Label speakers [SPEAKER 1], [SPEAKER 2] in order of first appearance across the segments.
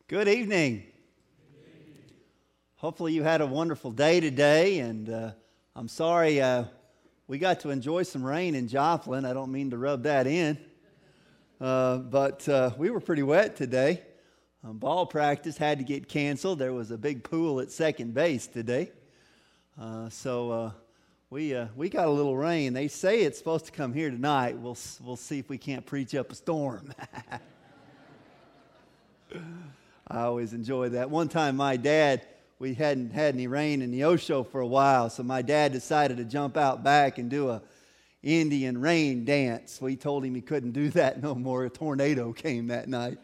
[SPEAKER 1] Good evening. Hopefully you had a wonderful day today, and I'm sorry we got to enjoy some rain in Joplin. I don't mean to rub that in, but we were pretty wet today. Ball practice had to get canceled. There was a big pool at second base today, so we got a little rain. They say it's supposed to come here tonight. We'll see if we can't preach up a storm. I always enjoy that. One time my dad, we hadn't had any rain in the Osho for a while, so my dad decided to jump out back and do a Indian rain dance. We told him he couldn't do that no more. A tornado came that night.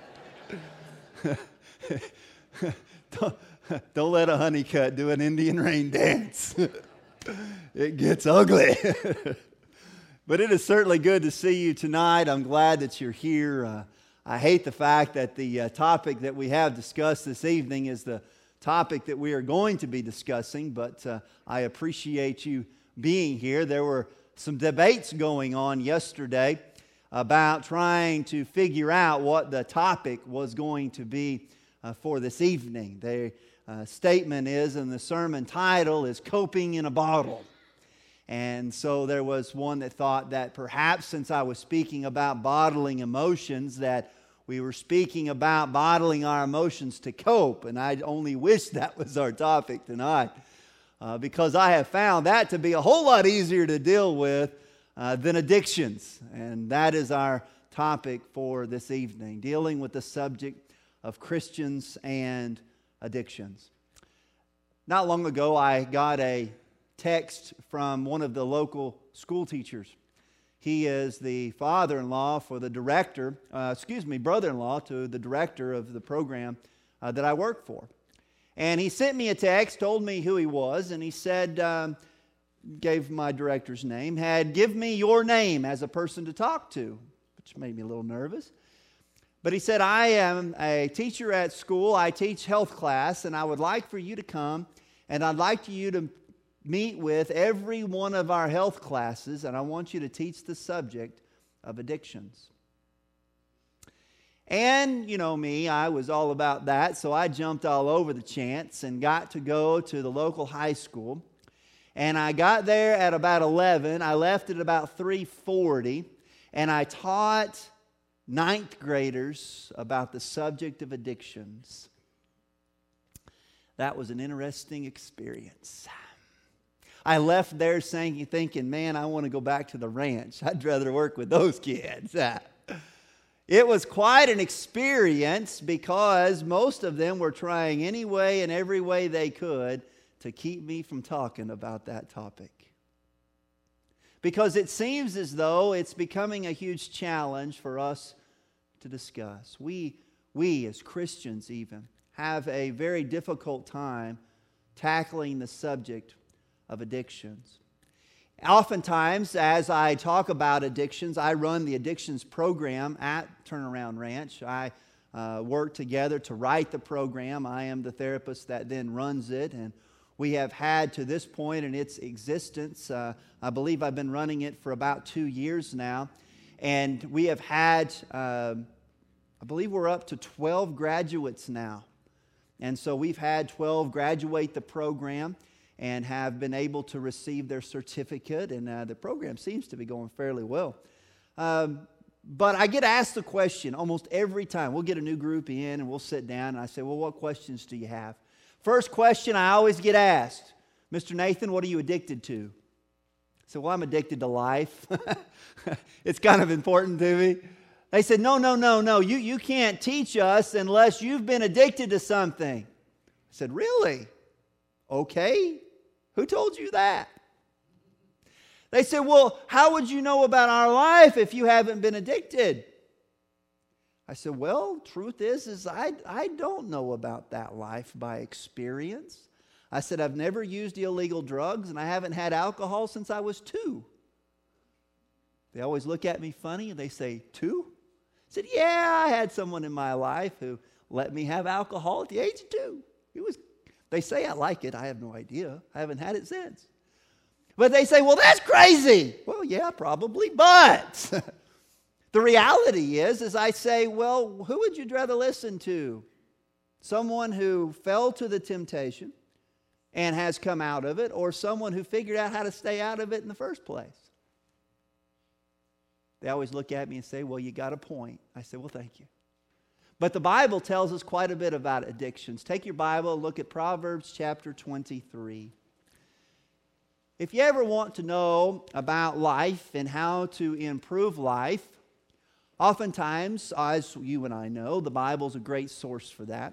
[SPEAKER 1] Don't let a honeycut do an Indian rain dance. It gets ugly. But it is certainly good to see you tonight. I'm glad that you're here. I hate the fact that the topic that we have discussed this evening is the topic that we are going to be discussing, but I appreciate you being here. There were some debates going on yesterday about trying to figure out what the topic was going to be for this evening. The statement is, and the sermon title is, Coping in a Bottle. And so there was one that thought that perhaps since I was speaking about bottling emotions, that we were speaking about bottling our emotions to cope. And I only wish that was our topic tonight, because I have found that to be a whole lot easier to deal with than addictions. And that is our topic for this evening, dealing with the subject of Christians and addictions. Not long ago, I got a text from one of the local school teachers. He is the father-in-law for the director, brother-in-law to the director of the program that I work for. And he sent me a text, told me who he was, and he said, gave my director's name, give me your name as a person to talk to, which made me a little nervous. But he said, I am a teacher at school. I teach health class, and I would like for you to come, and I'd like you to meet with every one of our health classes, and I want you to teach the subject of addictions. And you know me, I was all about that, so I jumped all over the chance and got to go to the local high school. And I got there at about 11. I left at about 3:40, and I taught ninth graders about the subject of addictions. That was an interesting experience. I left there thinking, man, I want to go back to the ranch. I'd rather work with those kids. It was quite an experience because most of them were trying any way and every way they could to keep me from talking about that topic. Because it seems as though it's becoming a huge challenge for us to discuss. We as Christians even have a very difficult time tackling the subject of addictions. Oftentimes, as I talk about addictions, I run the addictions program at Turnaround Ranch. I work together to write the program. I am the therapist that then runs it, and we have had to this point in its existence, I believe I've been running it for about 2 years now, and we have had, I believe we're up to 12 graduates now. And so we've had 12 graduate the program and have been able to receive their certificate, and the program seems to be going fairly well. But I get asked the question almost every time. We'll get a new group in, and we'll sit down, and I say, well, what questions do you have? First question I always get asked, Mr. Nathan, what are you addicted to? I said, well, I'm addicted to life. It's kind of important to me. They said, no, you can't teach us unless you've been addicted to something. I said, really? Okay. Who told you that? They said, well, how would you know about our life if you haven't been addicted? I said, well, truth is I don't know about that life by experience. I said, I've never used illegal drugs, and I haven't had alcohol since I was 2. They always look at me funny, and they say, 2? I said, yeah, I had someone in my life who let me have alcohol at the age of 2. They say I like it. I have no idea. I haven't had it since. But they say, well, that's crazy. Well, yeah, probably. But the reality is I say, well, who would you rather listen to? Someone who fell to the temptation and has come out of it, or someone who figured out how to stay out of it in the first place? They always look at me and say, well, you got a point. I say, well, thank you. But the Bible tells us quite a bit about addictions. Take your Bible and look at Proverbs chapter 23. If you ever want to know about life and how to improve life, oftentimes, as you and I know, the Bible's a great source for that.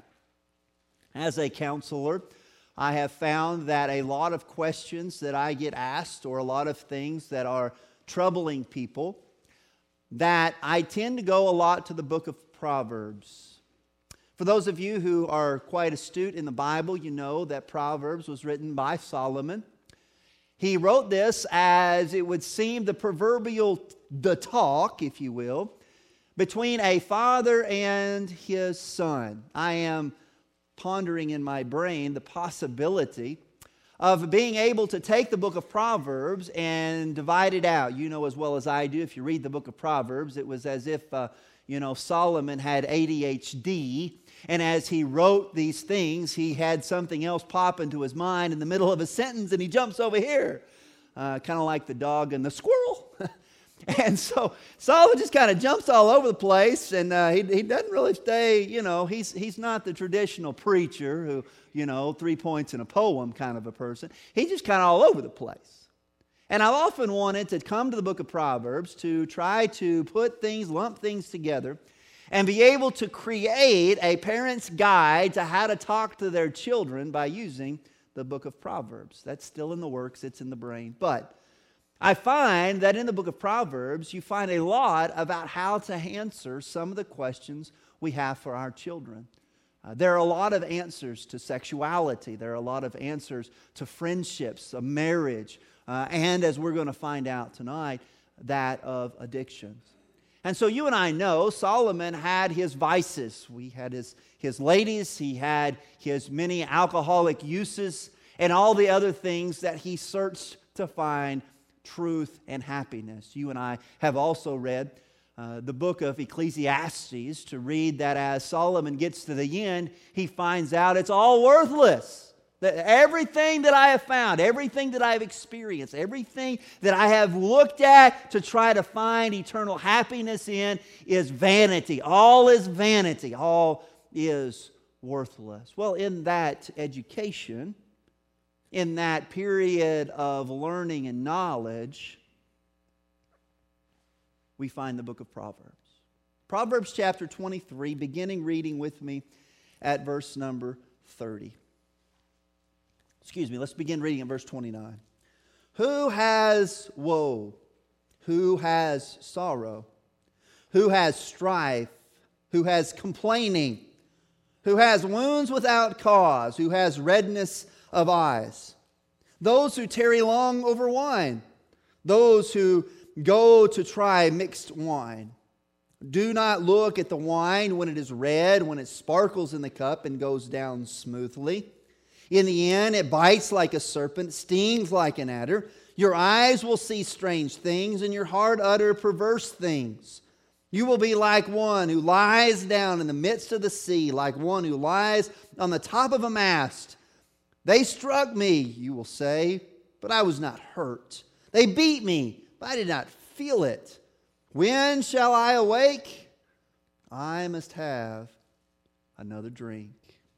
[SPEAKER 1] As a counselor, I have found that a lot of questions that I get asked, or a lot of things that are troubling people, that I tend to go a lot to the book of Proverbs. For those of you who are quite astute in the Bible, you know that Proverbs was written by Solomon. He wrote this as it would seem the proverbial talk, if you will, between a father and his son. I am pondering in my brain the possibility of being able to take the book of Proverbs and divide it out. You know as well as I do, if you read the book of Proverbs, it was as if, Solomon had ADHD, and as he wrote these things, he had something else pop into his mind in the middle of a sentence, and he jumps over here, kind of like the dog and the squirrel. And so Solomon just kind of jumps all over the place, and he doesn't really stay, he's not the traditional preacher who, 3 points in a poem kind of a person. He's just kind of all over the place. And I've often wanted to come to the book of Proverbs to try to lump things together, and be able to create a parent's guide to how to talk to their children by using the book of Proverbs. That's still in the works, it's in the brain. But I find that in the book of Proverbs, you find a lot about how to answer some of the questions we have for our children. There are a lot of answers to sexuality. There are a lot of answers to friendships, of marriage, and as we're going to find out tonight, that of addictions. And so you and I know Solomon had his vices. He had his ladies, he had his many alcoholic uses, and all the other things that he searched to find truth and happiness. You and I have also read the book of Ecclesiastes to read that as Solomon gets to the end, he finds out it's all worthless. That everything that I have found, everything that I have experienced, everything that I have looked at to try to find eternal happiness in is vanity. All is vanity. All is worthless. Well, in that education, in that period of learning and knowledge, we find the book of Proverbs. Proverbs chapter 23, beginning reading with me at verse number 30. Let's begin reading at verse 29. Who has woe? Who has sorrow? Who has strife? Who has complaining? Who has wounds without cause? Who has redness of eyes? Those who tarry long over wine. Those who go to try mixed wine. Do not look at the wine when it is red, when it sparkles in the cup and goes down smoothly. In the end, it bites like a serpent, stings like an adder. Your eyes will see strange things, and your heart utter perverse things. You will be like one who lies down in the midst of the sea, like one who lies on the top of a mast. They struck me, you will say, but I was not hurt. They beat me, but I did not feel it. When shall I awake? I must have another drink.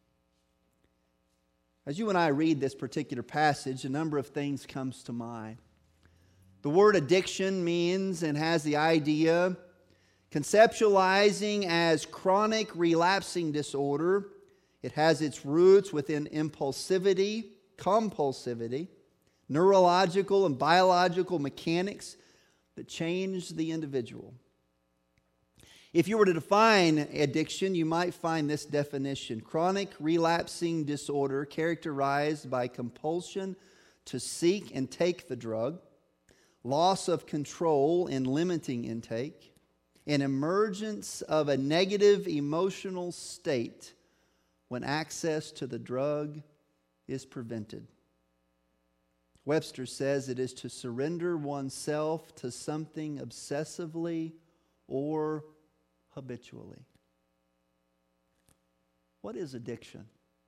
[SPEAKER 1] As you and I read this particular passage, a number of things comes to mind. The word addiction means and has the idea conceptualizing as chronic relapsing disorder. It has its roots within impulsivity, compulsivity, neurological and biological mechanics that change the individual. If you were to define addiction, you might find this definition: chronic relapsing disorder characterized by compulsion to seek and take the drug, loss of control in limiting intake, an emergence of a negative emotional state when access to the drug is prevented. Webster says it is to surrender oneself to something obsessively or habitually. What is addiction?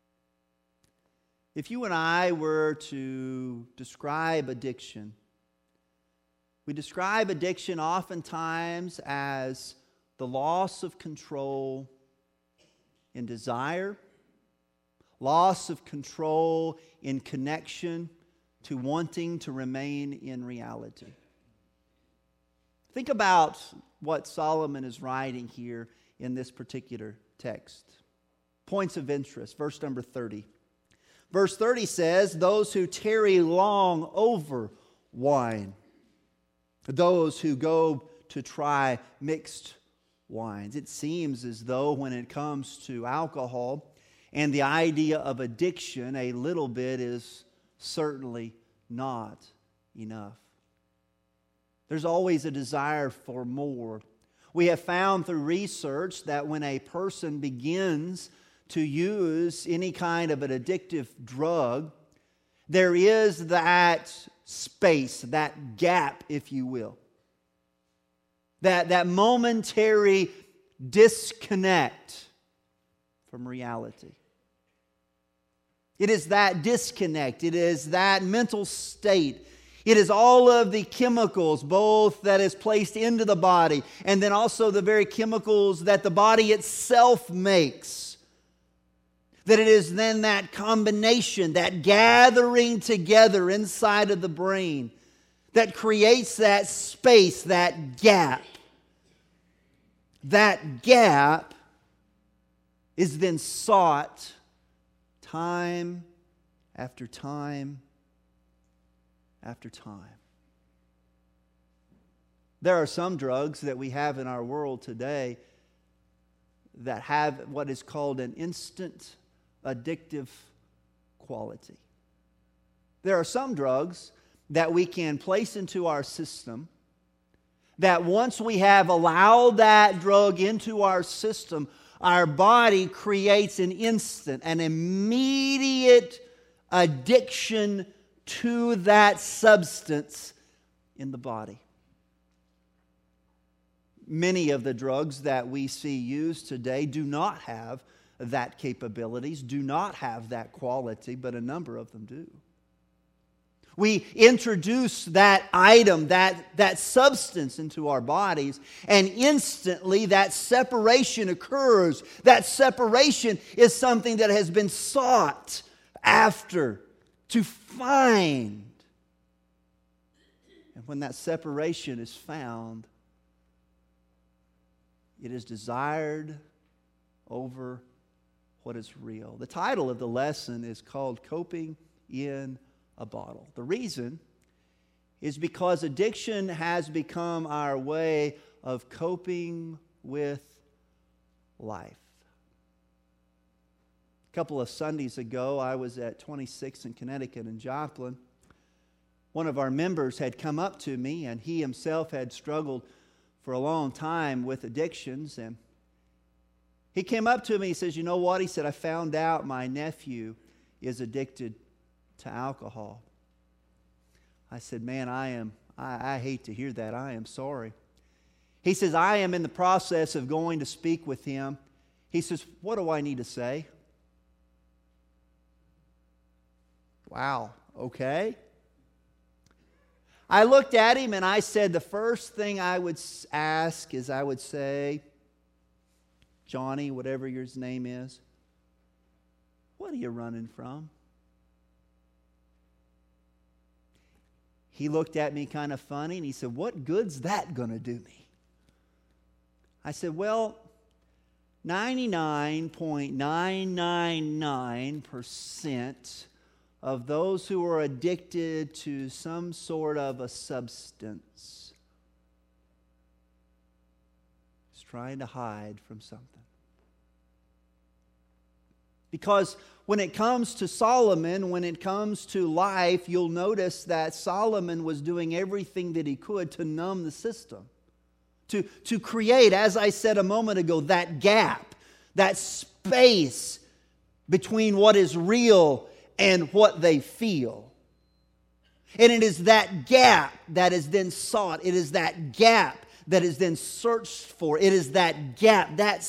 [SPEAKER 1] If you and I were to describe addiction, we describe addiction oftentimes as the loss of control in desire, loss of control in connection to wanting to remain in reality. Think about what Solomon is writing here in this particular text. Points of interest, verse number 30. Verse 30 says, those who tarry long over wine, those who go to try mixed wines. It seems as though when it comes to alcohol and the idea of addiction, a little bit is certainly not enough. There's always a desire for more. We have found through research that when a person begins to use any kind of an addictive drug, there is that space, that gap, if you will. That momentary disconnect from reality. It is that disconnect. It is that mental state. It is all of the chemicals, both that is placed into the body and then also the very chemicals that the body itself makes. That it is then that combination, that gathering together inside of the brain that creates that space, that gap. That gap is then sought time after time after time. There are some drugs that we have in our world today that have what is called an instant addictive quality. There are some drugs that we can place into our system that once we have allowed that drug into our system, our body creates an instant, an immediate addiction to that substance in the body. Many of the drugs that we see used today do not have that capabilities, do not have that quality, but a number of them do. We introduce that item, that substance into our bodies, and instantly that separation occurs. That separation is something that has been sought after to find. And when that separation is found, it is desired over what is real. The title of the lesson is called Coping in a Bottle. The reason is because addiction has become our way of coping with life. A couple of Sundays ago, I was at 26th in Connecticut in Joplin. One of our members had come up to me, and he himself had struggled for a long time with addictions. And he came up to me, he says, "You know what?" He said, "I found out my nephew is addicted to alcohol." I said, "Man, I hate to hear that. I am sorry." He says, "I am in the process of going to speak with him." He says, "What do I need to say?" Wow, okay. I looked at him and I said, the first thing I would ask is I would say, "Johnny," whatever your name is, "what are you running from?" He looked at me kind of funny and he said, "What good's that going to do me?" I said, "Well, 99.999% of those who are addicted to some sort of a substance is trying to hide from something." Because when it comes to Solomon, when it comes to life, you'll notice that Solomon was doing everything that he could to numb the system. To create, as I said a moment ago, that gap, that space between what is real and what they feel. And it is that gap that is then sought. It is that gap that is then searched for. It is that gap, that